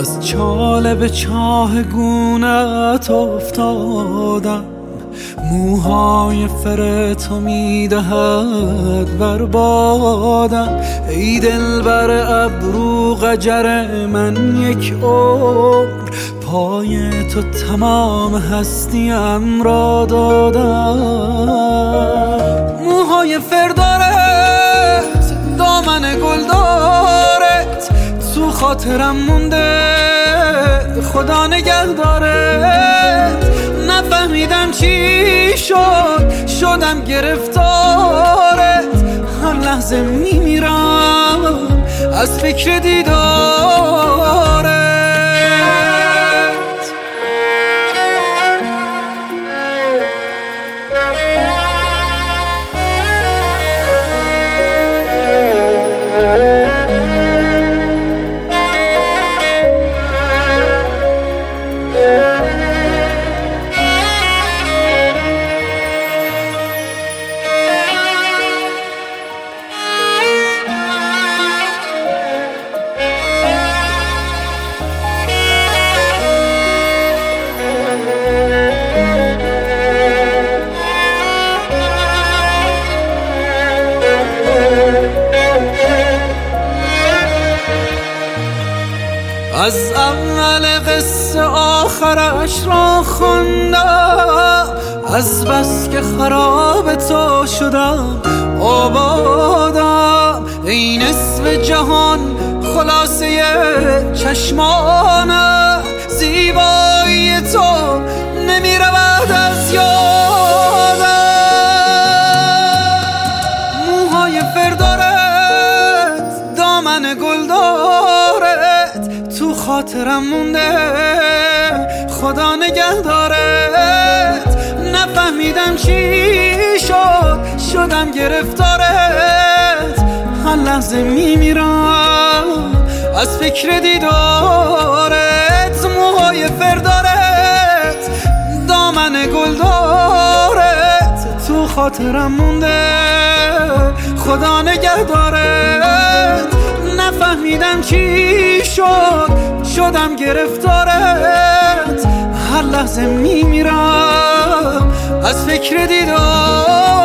از چاله به چاه گونت افتادم، موهای فر تو میدهد بربادم. ای دلبر ابرو قجر من یک عمر، پای تو تمام هستیم را دادم. موهای فر دارت، دامن گل دارت، تو خاطرم مونده خدا نگه دارت. نفهمیدم چی شد، شدم گرفتارت، هر لحظه میمیرم از فکر دیدارت. از اول قصه آخرش را خوندم، از بس که خراب تو شدم آبادم. ای نصف جهان خلاصه چشمانم، زیبایی تو نمی رود از یادم. موهای فر دارت، دامن گل دارت، تو خاطرم مونده خدا نگه دارت. نفهمیدم چی شد، شدم گرفتارت، هر لحظه میمیرم از فکر دیدارت. موهای فر دارت، دامن گل دارت، تو خاطرم مونده خدا نگه دارت. نفهمیدم چی شد، شدم گرفتارت، هر لحظه میمیرم از فکر دیدارت.